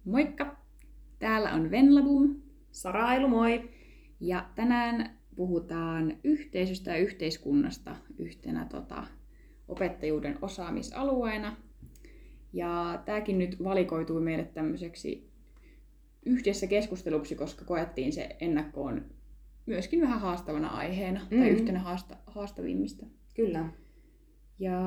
Moikka! Täällä on Venlabum. Sarailu, moi! Ja tänään puhutaan yhteisöstä ja yhteiskunnasta yhtenä opettajuuden osaamisalueena. Ja tämäkin nyt valikoitui meille tämmöiseksi yhdessä keskusteluksi, koska koettiin se ennakkoon myöskin vähän haastavana aiheena tai yhtenä haastavimmista. Kyllä. Ja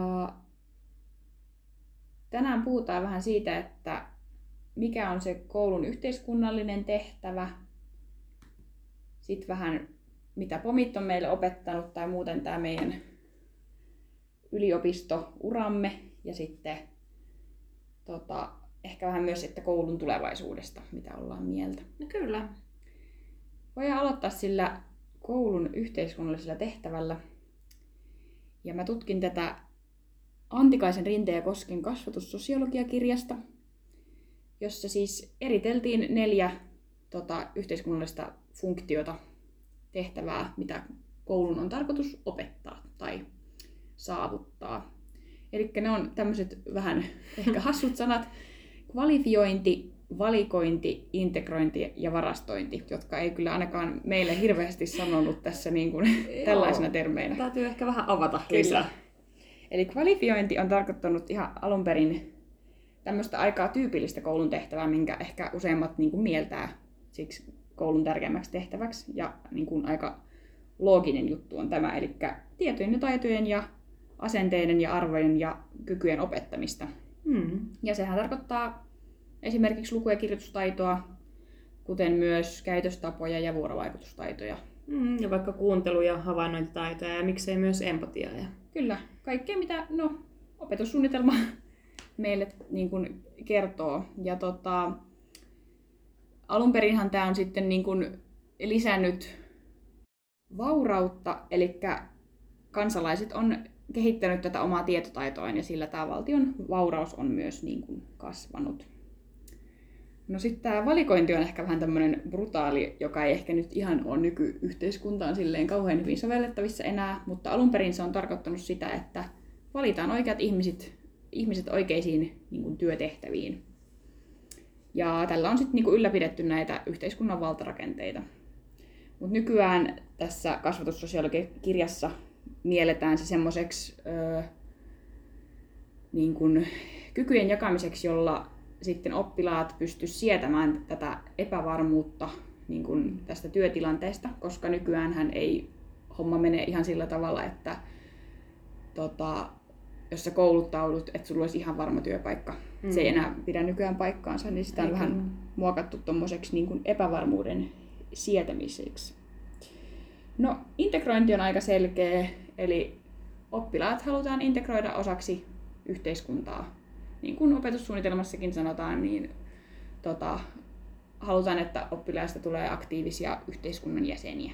tänään puhutaan vähän siitä, että mikä on se koulun yhteiskunnallinen tehtävä, sitten vähän mitä pomit on meille opettanut tai muuten tämä meidän yliopistouramme ja sitten ehkä vähän myös että koulun tulevaisuudesta, mitä ollaan mieltä. No kyllä. Voidaan aloittaa sillä koulun yhteiskunnallisella tehtävällä. Ja mä tutkin tätä Antikaisen, Rinteen ja Kosken kasvatussosiologiakirjasta, jossa siis eriteltiin 4 yhteiskunnallista funktiota, tehtävää, mitä koulun on tarkoitus opettaa tai saavuttaa. Eli ne on tämmöiset vähän ehkä hassut sanat: kvalifiointi, valikointi, integrointi ja varastointi, jotka ei kyllä ainakaan meille hirveästi sanonut tässä niin kuin tällaisena termeinä. Täytyy ehkä vähän avata lisää. Eli kvalifiointi on tarkoittanut ihan alun perin tämmöistä aikaa tyypillistä koulun tehtävää, minkä ehkä useimmat niin kuin mieltää siksi koulun tärkeimmäksi tehtäväksi. Ja niin kuin aika looginen juttu on tämä, eli tietojen ja taitojen ja asenteiden ja arvojen ja kykyjen opettamista. Ja sehän tarkoittaa esimerkiksi luku- ja kirjoitustaitoa, kuten myös käytöstapoja ja vuorovaikutustaitoja. Ja vaikka kuuntelu- ja havainnointitaitoja ja miksei myös empatiaa. Kyllä, kaikkea mitä opetussuunnitelma meille niin kuin kertoo. Ja alun perinhan tämä on sitten niin kuin lisännyt vaurautta, eli kansalaiset on kehittänyt tätä omaa tietotaitoaan ja sillä tämä valtion vauraus on myös niin kuin kasvanut. No sitten tämä valikointi on ehkä vähän tämmöinen brutaali, joka ei ehkä nyt ihan ole nykyyhteiskuntaan silleen kauhean hyvin sovellettavissa enää, mutta alun perin se on tarkoittanut sitä, että valitaan oikeat ihmiset oikeisiin niin kuin työtehtäviin. Ja tällä on sitten niin kuin ylläpidetty näitä yhteiskunnan valtarakenteita. Mutta nykyään tässä kasvatussosiologiakirjassa mielletään se semmoiseksi niin kuin kykyjen jakamiseksi, jolla sitten oppilaat pystyisivät sietämään tätä epävarmuutta niin kuin tästä työtilanteesta, koska nykyäänhän ei homma mene ihan sillä tavalla, että jos sä kouluttaudut, että sulla olisi ihan varma työpaikka. Se ei enää pidä nykyään paikkaansa, niin sitä on vähän muokattu tommoseksi niin kuin epävarmuuden sietämiseksi. No, integrointi on aika selkeä, eli oppilaat halutaan integroida osaksi yhteiskuntaa. Niin kuin opetussuunnitelmassakin sanotaan, niin halutaan, että oppilaista tulee aktiivisia yhteiskunnan jäseniä.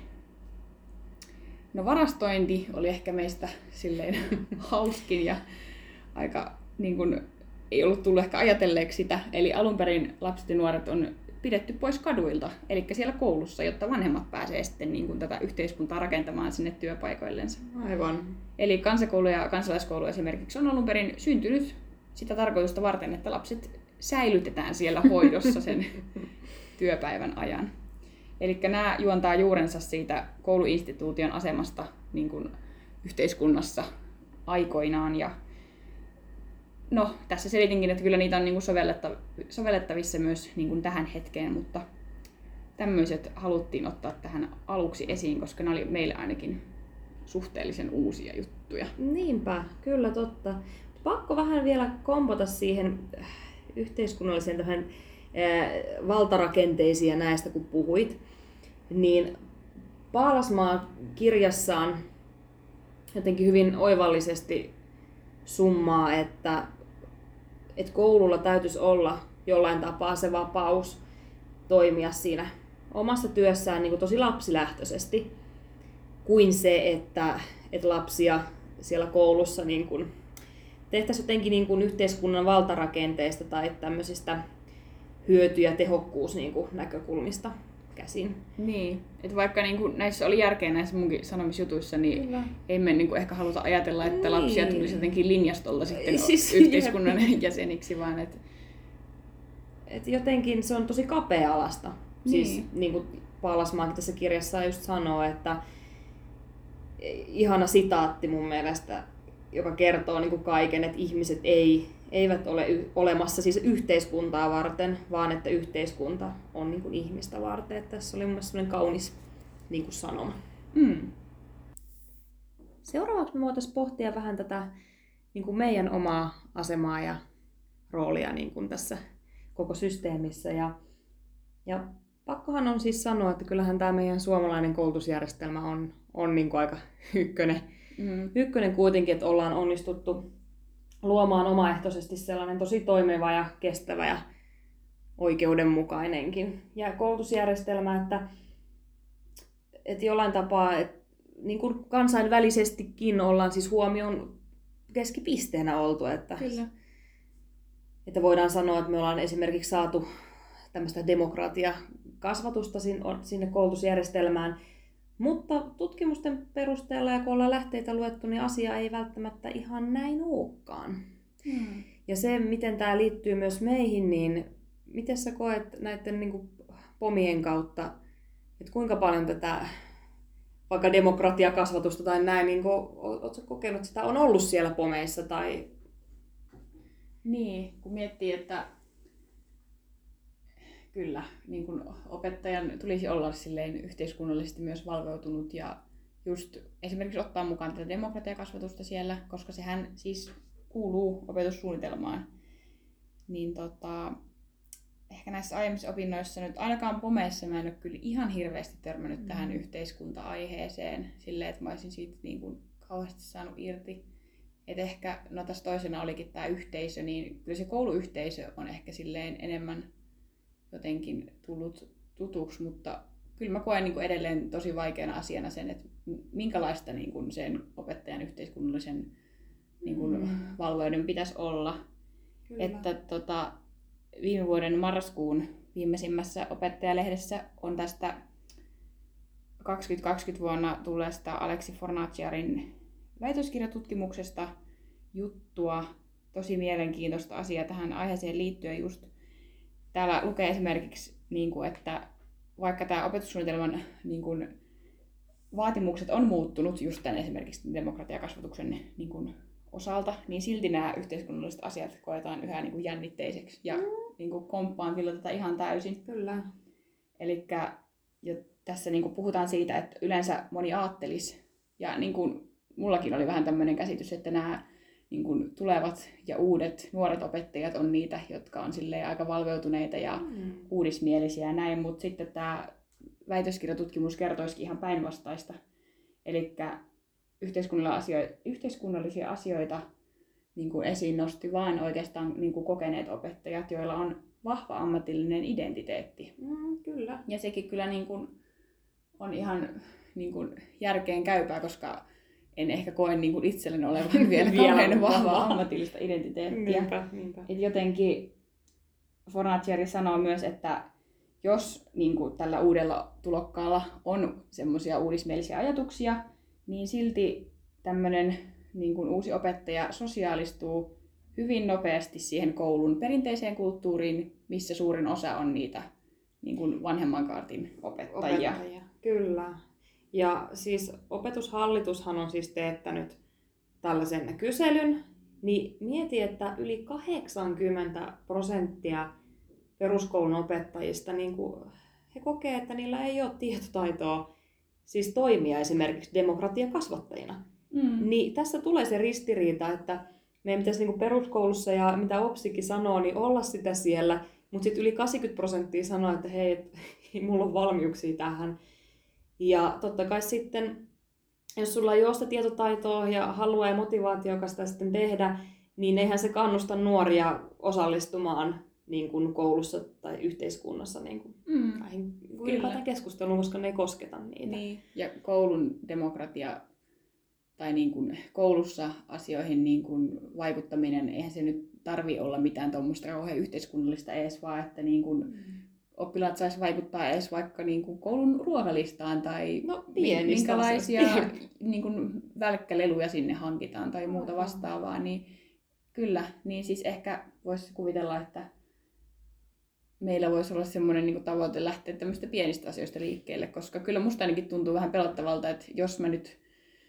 No, varastointi oli ehkä meistä silleen hauskin ja aika niin kuin, ei ollut tullut ehkä ajatelleeksi sitä. Eli alun perin lapset ja nuoret on pidetty pois kaduilta, eli siellä koulussa, jotta vanhemmat pääsee sitten niin kuin tätä yhteiskuntaa rakentamaan sinne työpaikoillensa. Aivan. Eli kansakoulu ja kansalaiskoulu esimerkiksi on alun perin syntynyt sitä tarkoitusta varten, että lapset säilytetään siellä hoidossa sen työpäivän ajan. Eli nämä juontaa juurensa siitä kouluinstituution asemasta niin kuin yhteiskunnassa aikoinaan. Ja tässä selitinkin, että kyllä niitä on niin kuin sovellettavissa myös niin kuin tähän hetkeen, mutta tämmöiset haluttiin ottaa tähän aluksi esiin, koska ne oli meille ainakin suhteellisen uusia juttuja. Niinpä, kyllä totta. Pakko vähän vielä kompata siihen yhteiskunnalliseen tähän valtarakenteisiin ja näistä kun puhuit, niin Paalasmaa kirjassaan jotenkin hyvin oivallisesti summaa, että koululla täytyisi olla jollain tapaa se vapaus toimia siinä omassa työssään niin kuin tosi lapsilähtöisesti, kuin se, että lapsia siellä koulussa niin kuin tehtäisiin jotenkin niin kuin yhteiskunnan valtarakenteista tai tämmöisistä hyöty- ja tehokkuus niin kuin näkökulmista käsin. Niin, että vaikka niin kuin näissä oli järkeä näissä munkin sanomisjutuissa, niin kyllä. Ei me niin kuin ehkä haluta ajatella, että lapsia tulisi jotenkin linjastolta sitten yhteiskunnan jäseniksi, vaan että et jotenkin se on tosi kapea-alasta. Niin. Siis niin kuin Paalasmaakin tässä kirjassa just sanoo, että ihana sitaatti mun mielestä, joka kertoo niin kuin kaiken, että ihmiset eivät ole olemassa siis yhteiskuntaa varten, vaan että yhteiskunta on niin kuin ihmistä varten. Että tässä oli mun mielestä sellainen kaunis niin kuin sanoma. Seuraavaksi me voitaisiin pohtia vähän tätä niin kuin meidän omaa asemaa ja roolia niin kuin tässä koko systeemissä. Ja pakkohan on siis sanoa, että kyllähän tämä meidän suomalainen koulutusjärjestelmä on niin kuin aika ykkönen kuitenkin, että ollaan onnistuttu luomaan omaehtoisesti sellainen tosi toimiva ja kestävä ja oikeudenmukainenkin ja koulutusjärjestelmä, että jollain tapaa niin kuin kansainvälisestikin ollaan siis huomion keskipisteenä oltu, että voidaan sanoa, että me ollaan esimerkiksi saatu tämmöistä demokratiakasvatusta sinne koulutusjärjestelmään, mutta tutkimusten perusteella ja kun ollaan lähteitä luettu, niin asia ei välttämättä ihan näin olekaan. Ja se, miten tämä liittyy myös meihin, niin miten sä koet näiden niin kuin pomien kautta, että kuinka paljon tätä vaikka demokratiakasvatusta tai näin, niin ootko kokenut, että sitä on ollut siellä pomeissa? Tai... Niin, kun miettii, että kyllä, niin kun opettajan tulisi olla silleen yhteiskunnallisesti myös valveutunut ja just esimerkiksi ottaa mukaan tätä demokratiakasvatusta siellä, koska sehän siis kuuluu opetussuunnitelmaan. Niin ehkä näissä aiemmissa opinnoissa nyt ainakaan pomeissa mä en ole kyllä ihan hirveästi törmännyt tähän yhteiskunta-aiheeseen silleen, että mä olisin siitä niin kuin kauheasti saanut irti. Et ehkä, no tässä toisena olikin tämä yhteisö, niin kyllä se kouluyhteisö on ehkä silleen enemmän jotenkin tullut tutuksi, mutta kyllä mä koen niin kuin edelleen tosi vaikeana asiana sen, että minkälaista niin kuin sen opettajan yhteiskunnallisen niin kuin valveuden pitäisi olla. Kyllä. Että viime vuoden marraskuun viimeisimmässä opettajalehdessä on tästä 2020 vuonna tulleesta Aleksi Fornaciarin väitöskirjatutkimuksesta juttua. Tosi mielenkiintoista asiaa tähän aiheeseen liittyen just. Täällä lukee esimerkiksi, että vaikka tämä opetussuunnitelman vaatimukset on muuttunut just tämän esimerkiksi demokratiakasvatuksen osalta, niin silti nämä yhteiskunnalliset asiat koetaan yhä jännitteiseksi ja komppaan kyllä tätä ihan täysin. Kyllä. Elikkä tässä puhutaan siitä, että yleensä moni aattelisi, ja mullakin oli vähän tämmöinen käsitys, että nämä tulevat ja uudet nuoret opettajat on niitä, jotka on silleen aika valveutuneita ja uudismielisiä ja näin, mutta sitten tämä väitöskirjatutkimus kertoisikin ihan päinvastaista. Elikkä yhteiskunnallisia asioita esiin nosti vain oikeastaan kokeneet opettajat, joilla on vahva ammatillinen identiteetti. Kyllä. Ja sekin kyllä on ihan järkeen käypää, koska en ehkä koe itselleni olevan vielä kauhean vahvaa ammatillista identiteettiä. Niinpä. Et jotenkin Fornaciari sanoo myös, että jos tällä uudella tulokkaalla on semmoisia uudismielisiä ajatuksia, niin silti tämmöinen uusi opettaja sosiaalistuu hyvin nopeasti siihen koulun perinteiseen kulttuuriin, missä suurin osa on niitä vanhemman kaartin opettajia. Kyllä. Ja siis opetushallitushan on siis teettänyt tällaisen kyselyn, niin mieti, että yli 80% peruskoulun opettajista he kokee, että niillä ei ole tietotaitoa siis toimia esimerkiksi demokratiakasvattajina. Niin tässä tulee se ristiriita, että meidän pitäisi peruskoulussa ja mitä OPSikin sanoo, niin olla sitä siellä, mutta sitten yli 80% sanoo, että hei, mulla on valmiuksia tähän. Ja totta kai sitten, jos sulla ei ole sitä tietotaitoa ja halua ja motivaatiota sitä sitten tehdä, niin eihän se kannusta nuoria osallistumaan koulussa tai yhteiskunnassa ylipäätään keskusteluun, koska ne ei kosketa niitä. Niin. Ja koulun demokratia tai koulussa asioihin vaikuttaminen, eihän se nyt tarvitse olla mitään tuommoista kauhean yhteiskunnallista edes, vaan että oppilaat saisi vaikuttaa edes vaikka koulun ruokalistaan tai minkälaisia välkkäleluja sinne hankitaan tai muuta vastaavaa. Niin kyllä, niin siis ehkä voisi kuvitella, että meillä voisi olla semmoinen niin tavoite lähteä tämmöistä pienistä asioista liikkeelle, koska kyllä musta ainakin tuntuu vähän pelottavalta, että jos mä nyt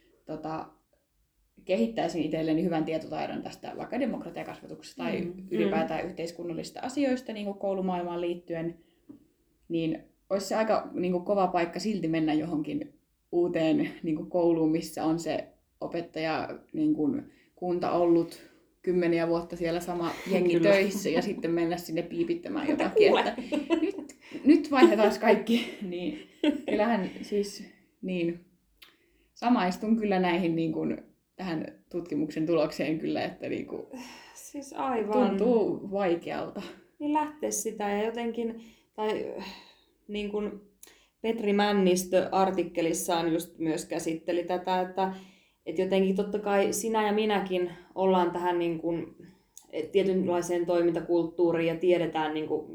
kehittäisin itselleni hyvän tietotaidon tästä vaikka demokratiakasvatuksesta tai ylipäätään yhteiskunnallisista asioista niin kuin koulumaailmaan liittyen, niin olisi se aika niin kuin kova paikka silti mennä johonkin uuteen niin kuin kouluun, missä on se opettaja niin kuin kunta ollut 10 vuotta siellä sama jengi töissä ja sitten mennä sinne piipittämään jotakin, että nyt vaihdetaan kaikki. Niin, kyllähän siis niin, samaistun kyllä näihin niin kuin, tähän tutkimuksen tulokseen kyllä, että niin kuin, siis aivan tuntuu vaikealta. Niin lähteä sitä ja jotenkin, tai niin kuin Petri Männistö artikkelissaan just myös käsitteli tätä, että jotenkin totta kai sinä ja minäkin ollaan tähän niin kuin tietynlaiseen toimintakulttuuriin ja tiedetään, niin kuin,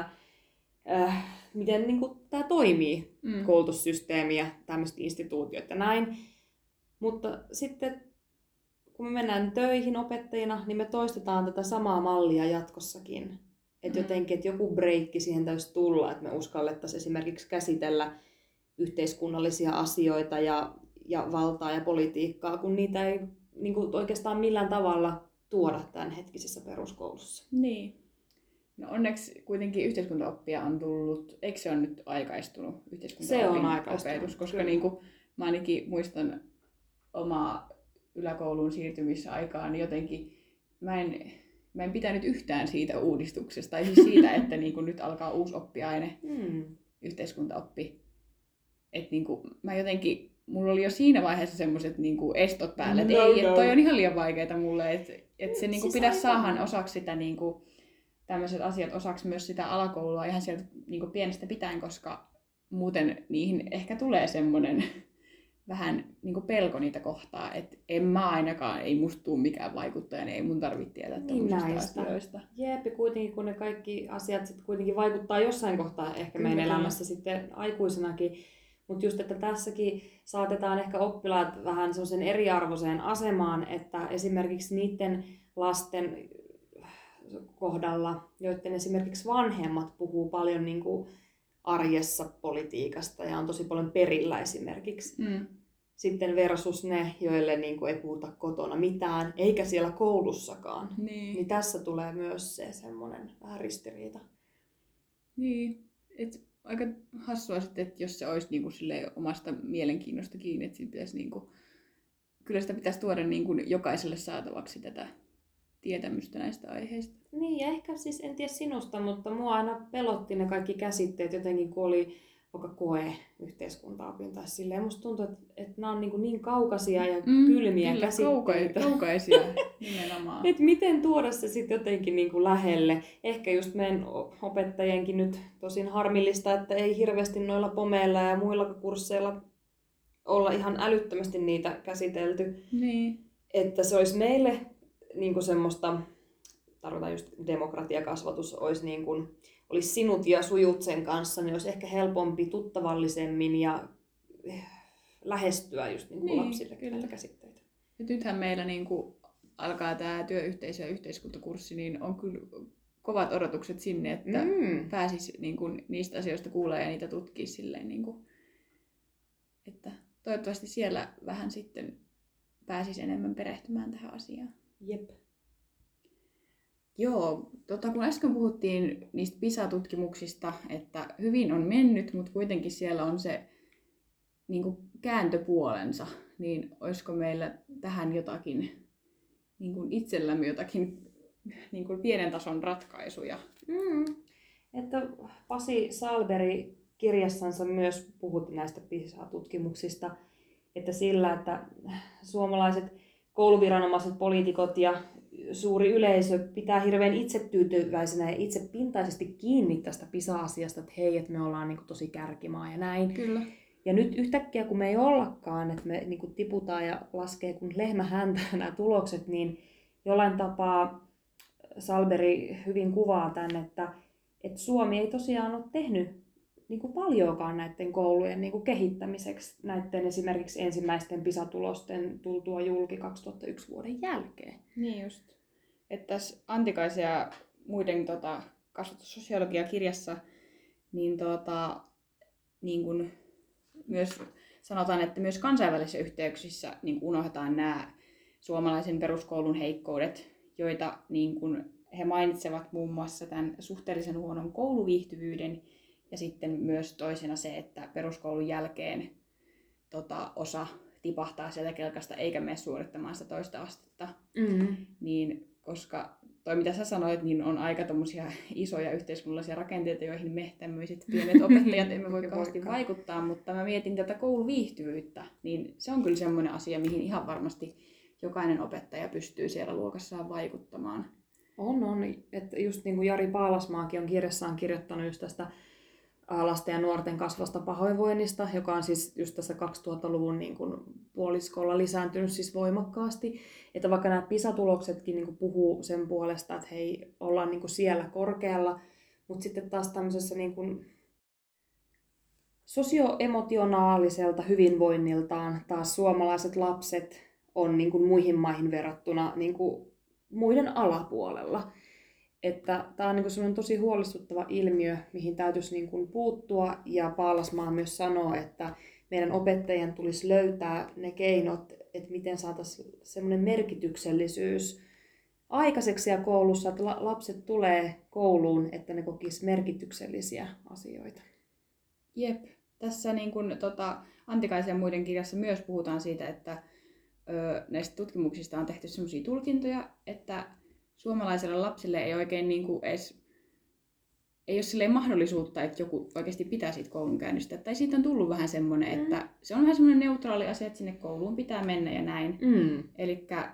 miten niin kuin tämä toimii, koulutussysteemi ja tämmöiset instituutiot ja näin. Mutta sitten kun me mennään töihin opettajina, niin me toistetaan tätä samaa mallia jatkossakin. Että jotenkin, että joku breikki siihen täytyisi tulla, että me uskallettaisiin esimerkiksi käsitellä yhteiskunnallisia asioita ja valtaa ja politiikkaa, kun niitä ei niin kuin oikeastaan millään tavalla tuoda tämänhetkisessä peruskoulussa. Niin. No onneksi kuitenkin yhteiskuntaoppia on tullut, eikö se ole nyt aikaistunut yhteiskuntaopin opetus, koska niin kuin, mä ainakin muistan omaa yläkouluun siirtymisaikaan, niin jotenkin mä en pitänyt yhtään siitä uudistuksesta, tai siis siitä, että niin kuin nyt alkaa uusi oppiaine, yhteiskuntaoppi. Että niin kuin, mä jotenkin, mulla oli jo siinä vaiheessa semmoiset niin kuin estot päällä, että että toi on ihan liian vaikeaa mulle, että se niin kuin pitäisi saada osaksi sitä, niin kuin, tämmöiset asiat osaksi myös sitä alakoulua ihan sieltä niin kuin pienestä pitäen, koska muuten niihin ehkä tulee semmoinen vähän niin kuin pelko niitä kohtaa, että en mä ainakaan, ei musta tule mikään vaikuttaja, niin ei mun tarvitse tietää tämmöisistä asioista. Jep, ja kuitenkin kun ne kaikki asiat sitten kuitenkin vaikuttaa jossain kohtaa ehkä meidän elämässä sitten aikuisenakin. Mutta just, että tässäkin saatetaan ehkä oppilaat vähän sellaisen eriarvoiseen asemaan, että esimerkiksi niiden lasten kohdalla, joiden esimerkiksi vanhemmat puhuu paljon niin kuin arjessa politiikasta ja on tosi paljon perillä esimerkiksi. Sitten versus ne, joille niin kuin ei puhuta kotona mitään, eikä siellä koulussakaan. Niin tässä tulee myös se semmoinen vähän ristiriita. Niin, aika hassua sitten, että jos se olisi niin kuin omasta mielenkiinnosta kiinni, että pitäisi, niin kuin, kyllä sitä pitäisi tuoda niin kuin jokaiselle saatavaksi tätä tietämystä näistä aiheista. Niin, ja ehkä siis en tiedä sinusta, mutta mua aina pelotti ne kaikki käsitteet jotenkin, kun oli vaikka koe yhteiskuntaopin tai silleen. Musta tuntuu, että nämä on niin kaukaisia ja kylmiä kyllä, käsitteitä. Kaukaisia nimenomaan. Että miten tuoda se sitten jotenkin niin kuin lähelle. Ehkä just meidän opettajienkin nyt tosin harmillista, että ei hirveästi noilla pomeilla ja muilla kursseilla olla ihan älyttömästi niitä käsitelty. Niin. Että se olisi meille niin kuin semmoista, tarkoitan just demokratiakasvatus, olisi sinut ja sujut sen kanssa, niin olisi ehkä helpompi tuttavallisemmin ja lähestyä just niin kuin lapsille näitä käsitteitä. Ja nythän meillä niin kuin alkaa tämä työyhteisö- ja yhteiskuntakurssi, niin on kyllä kovat odotukset sinne, että pääsisi niin kuin niistä asioista kuulee ja niitä tutkii silleen, niin kuin, että toivottavasti siellä vähän sitten pääsisi enemmän perehtymään tähän asiaan. Jep. Joo, kun äsken puhuttiin niistä PISA-tutkimuksista, että hyvin on mennyt, mutta kuitenkin siellä on se niin kuin kääntöpuolensa, niin olisiko meillä tähän jotakin, niin kuin itsellämme jotakin niin kuin pienen tason ratkaisuja? Että Pasi Sahlberg kirjassansa myös puhutti näistä PISA-tutkimuksista, että sillä, että suomalaiset kouluviranomaiset, poliitikot ja suuri yleisö pitää hirveän itsetyytyväisenä ja itsepintaisesti kiinni tästä PISA-asiasta, että hei, että me ollaan niin kuin tosi kärkimaa ja näin. Kyllä. Ja nyt yhtäkkiä, kun me ei ollakaan, että me niin kuin tiputaan ja laskee kun lehmä häntä nämä tulokset, niin jollain tapaa Sahlberg hyvin kuvaa tämän, että Suomi ei tosiaan ole tehnyt niin kuin paljoakaan näiden koulujen niin kuin kehittämiseksi näiden esimerkiksi ensimmäisten PISA-tulosten tultua julki 2001 vuoden jälkeen. Niin just. Että tässä Antikaisen ja muiden kasvatussosiologia-kirjassa niin, niin kun myös sanotaan, että myös kansainvälisissä yhteyksissä niin unohdetaan nämä suomalaisen peruskoulun heikkoudet, joita niin kun he mainitsevat muun muassa tämän suhteellisen huonon kouluviihtyvyyden ja sitten myös toisena se, että peruskoulun jälkeen osa tipahtaa sieltä kelkasta eikä mene suorittamaan sitä toista astetta. Niin, koska toi mitä sä sanoit, niin on aika tommosia isoja yhteiskunnallisia rakenteita, joihin me tämmöiset pienet opettajat emme voi kauheasti vaikuttaa, mutta mä mietin tätä kouluviihtyvyyttä, niin se on kyllä semmoinen asia, mihin ihan varmasti jokainen opettaja pystyy siellä luokassaan vaikuttamaan. On. Että just niin kuin Jari Paalasmaakin on kirjassaan kirjoittanut just tästä lasten ja nuorten kasvasta pahoinvoinnista, joka on siis just tässä 2000-luvun niin kuin puoliskolla lisääntynyt siis voimakkaasti. Että vaikka nämä PISA-tuloksetkin niin kuin puhuu sen puolesta, että hei, ollaan niin kuin siellä korkealla, mutta sitten taas tämmöisessä niin kuin sosioemotionaaliselta hyvinvoinniltaan taas suomalaiset lapset on niin kuin muihin maihin verrattuna niin kuin muiden alapuolella. Että tämä on niin kuin sellainen tosi huolestuttava ilmiö, mihin täytyisi niin kuin puuttua. Ja Paalasmaa myös sanoo, että meidän opettajien tulisi löytää ne keinot, että miten saataisiin semmoinen merkityksellisyys aikaiseksi siellä koulussa, että lapset tulee kouluun, että ne kokisivat merkityksellisiä asioita. Jep. Tässä niin kuin, Antikaisen ja muiden kirjassa myös puhutaan siitä, että näistä tutkimuksista on tehty sellaisia tulkintoja, että suomalaisille lapsille ei oikein niin kuin edes, ei ole silleen mahdollisuutta, että joku oikeasti pitää siitä koulunkäynnistä. Tai siitä on tullut vähän semmoinen, että se on vähän semmoinen neutraali asia, että sinne kouluun pitää mennä ja näin. Elikkä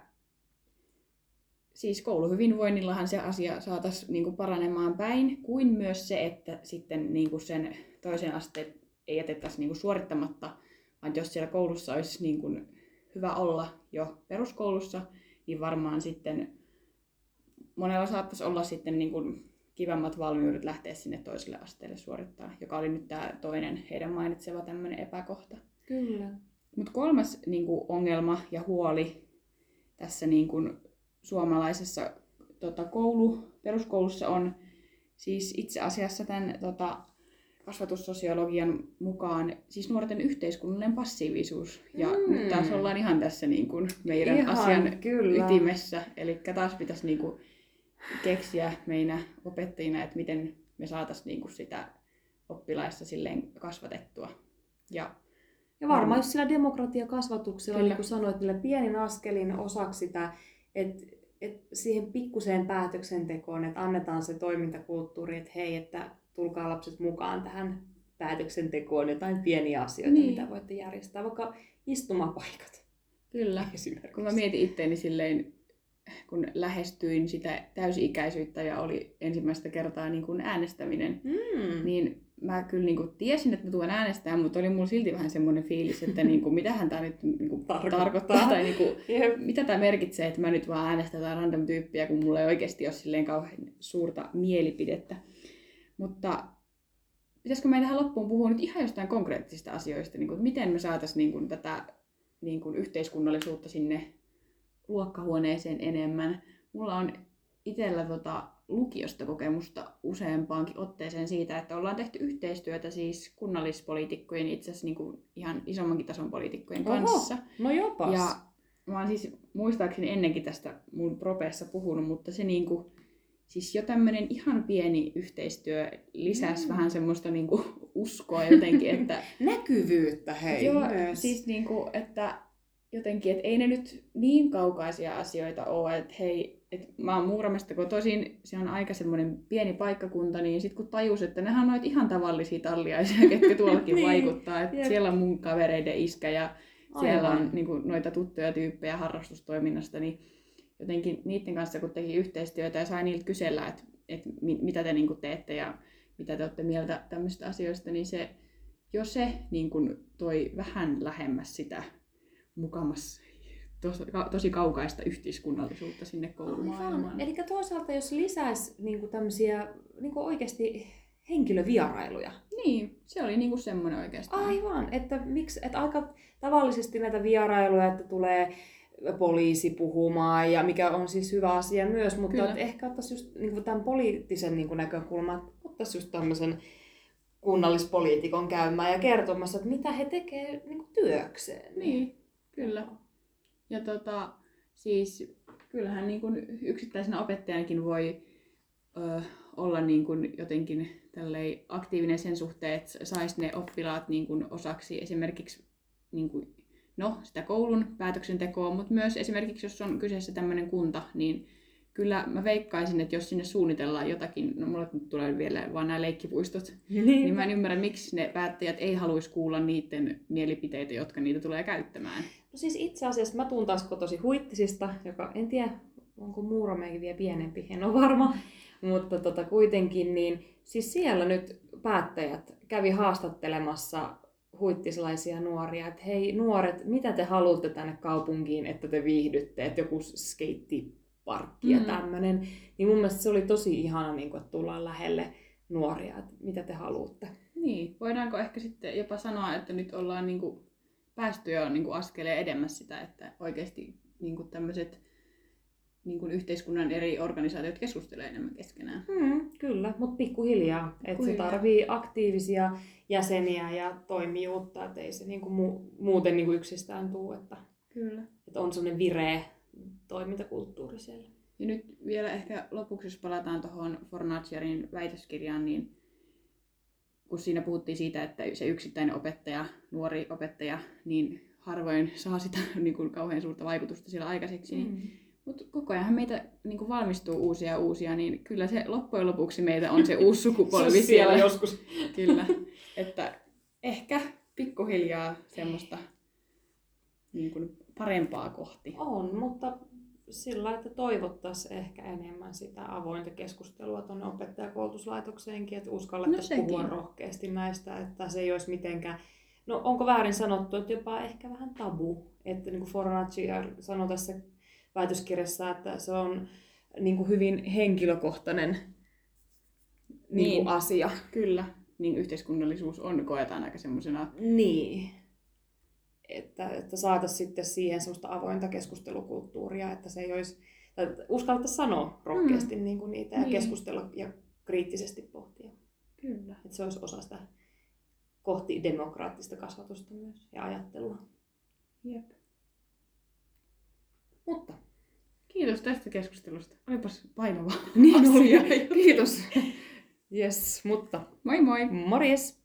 siis kouluhyvinvoinnillahan se asia saataisiin niin kuin paranemaan päin, kuin myös se, että sitten niin kuin sen toisen asteen ei jätettäisi niin kuin suorittamatta, vaan jos siellä koulussa olisi niin kuin hyvä olla jo peruskoulussa, niin varmaan sitten monella saattaisi olla sitten niin kuin kivemmat valmiudet lähteä sinne toiselle asteelle suorittaa, joka oli nyt tämä toinen heidän mainitseva tämmöinen epäkohta. Kyllä. Mutta kolmas niin kuin ongelma ja huoli tässä niin kuin suomalaisessa peruskoulussa on siis itse asiassa tämän kasvatussosiologian mukaan siis nuorten yhteiskunnallinen passiivisuus. Ja nyt taas ollaan ihan tässä niin kuin meidän ihan, asian kyllä. ytimessä. Eli taas pitäisi niin kuin keksiä meidän opettajina, että miten me saataisiin niin kuin sitä oppilaista silleen kasvatettua. Ja varmaan jos sillä demokratiakasvatuksella, niin kuin sanoit, niillä pienin askelin osaksi sitä, että siihen pikkuseen päätöksentekoon, että annetaan se toimintakulttuuri, että hei, että tulkaa lapset mukaan tähän päätöksentekoon, jotain pieniä asioita, mitä voitte järjestää, vaikka istumapaikat. Kyllä, kun mä mietin itteeni silleen, kun lähestyin sitä täysi-ikäisyyttä ja oli ensimmäistä kertaa niin kuin äänestäminen, niin mä kyllä niin kuin tiesin, että mä tulen äänestämään, mutta oli mulla silti vähän semmoinen fiilis, että niin kuin, mitähän tämä nyt niin kuin tarkoittaa tai niin kuin, mitä tämä merkitsee, että mä nyt vaan äänestän jotain random tyyppiä, kun mulla ei oikeasti ole silleen kauhean suurta mielipidettä. Mutta pitäisikö meidän tähän loppuun puhua nyt ihan jostain konkreettisista asioista, niin kuin, että miten me saataisiin niin kuin, tätä niin kuin yhteiskunnallisuutta sinne luokkahuoneeseen enemmän. Mulla on itsellä lukiosta kokemusta useampaankin otteeseen siitä, että ollaan tehty yhteistyötä siis kunnallispoliitikkojen, itse asiassa niin kuin ihan isommankin tason poliitikkojen kanssa. No jopas. Ja mä oon siis muistaakseni ennenkin tästä mun propeessa puhunut, mutta se niin kuin, siis jo tämmöinen ihan pieni yhteistyö lisäsi vähän semmoista niin kuin uskoa jotenkin, että näkyvyyttä hei. Joo, myös. siis niin kuin, että jotenkin, että ei ne nyt niin kaukaisia asioita ole, että hei, että mä oon Muuramesta kotoisin, se on aika semmoinen pieni paikkakunta, niin sit kun tajus, että nehän on noita ihan tavallisia talliaisia, ketkä tuollakin niin, vaikuttaa, että siellä on mun kavereiden iskä ja siellä on niin kuin, noita tuttuja tyyppejä harrastustoiminnasta, niin jotenkin niiden kanssa kun teki yhteistyötä ja sai niiltä kysellä, että mitä te niin kuin teette ja mitä te olette mieltä tämmöisistä asioista, niin se niin kuin toi vähän lähemmäs sitä mukamas tosi kaukaista yhteiskunnallisuutta sinne koulumaailmaan. Eli toisaalta jos lisäisi niinku tämmöisiä niinku oikeasti henkilövierailuja. Niin, se oli niinku semmoinen oikeastaan. Aivan, että aika tavallisesti näitä vierailuja, että tulee poliisi puhumaan, ja mikä on siis hyvä asia myös, mutta että ehkä ottaisi just niin tämän poliittisen niin näkökulman, että ottaisi just tämmöisen kunnallispoliitikon käymään ja kertomassa, että mitä he tekevät niin työkseen. Niin, kyllä. Ja siis kyllähän niin kuin yksittäisenä opettajanakin voi olla niin kuin jotenkin aktiivinen sen suhteen, että saisi ne oppilaat niin kuin osaksi esimerkiksi niin kuin, sitä koulun päätöksentekoa, mutta myös esimerkiksi jos on kyseessä tämmöinen kunta, niin kyllä mä veikkaisin, että jos sinne suunnitellaan jotakin, no mulle nyt tulee vielä vaan nämä leikkipuistot, niin mä en ymmärrä, miksi ne päättäjät ei haluaisi kuulla niiden mielipiteitä, jotka niitä tulee käyttämään. No siis itse asiassa mä tuun taas kotosi Huittisista, joka en tiedä, onko Muuromeikin vielä pienempi, en ole varma, mutta kuitenkin, niin siis siellä nyt päättäjät kävi haastattelemassa huittislaisia nuoria, että hei nuoret, mitä te haluatte tänne kaupunkiin, että te viihdytte, että joku skeittiparkki ja tämmöinen. Niin mun mielestä se oli tosi ihana, niin kun, että tullaan lähelle nuoria, että mitä te haluatte. Niin, voidaanko ehkä sitten jopa sanoa, että nyt ollaan niin kuin päästy jo niin kuin askeleen edemmäs sitä, että oikeasti niin kuin tämmöiset niin kuin yhteiskunnan eri organisaatiot keskustelee enemmän keskenään. Kyllä, mutta pikkuhiljaa. Että se tarvii aktiivisia jäseniä ja toimijuutta, että ei se niinku muuten niinku yksistään tule. Kyllä. Että on sellainen vireä toimintakulttuuri siellä. Ja nyt vielä ehkä lopuksi, jos palataan tuohon Fornaciarin väitöskirjaan, niin kun siinä puhuttiin siitä, että se yksittäinen opettaja, nuori opettaja, niin harvoin saa sitä niin kuin kauhean suurta vaikutusta siellä aikaiseksi. Mutta koko ajan meitä niin valmistuu uusia, niin kyllä se loppujen lopuksi meitä on se uusi sukupolvi siellä joskus. Kyllä, että ehkä pikkuhiljaa semmoista niin kuin parempaa kohti. On, mutta sillä että toivottaisiin ehkä enemmän sitä avointa keskustelua tuonne opettajakoulutuslaitokseenkin, että uskallettaisiin puhua rohkeasti näistä, että se ei olisi mitenkään. No onko väärin sanottu, että jopa ehkä vähän tabu, että niin kuin Fornaciari sanoi tässä väitöskirjassa, että se on niin kuin hyvin henkilökohtainen niin kuin asia. Kyllä, niin yhteiskunnallisuus koetaan aika semmoisena. Niin, että saataisiin sitten siihen semmoista avointa keskustelukulttuuria, että se ei olisi, uskallettaisiin sanoa rohkeasti niin kuin niitä ja keskustella ja kriittisesti pohtia. Kyllä. Että se olisi osa sitä kohti demokraattista kasvatusta myös ja ajattelua. Jep. Mutta kiitos tästä keskustelusta. Olipas painava niin asia. Kiitos. Yes, mutta moi moi. Morjes.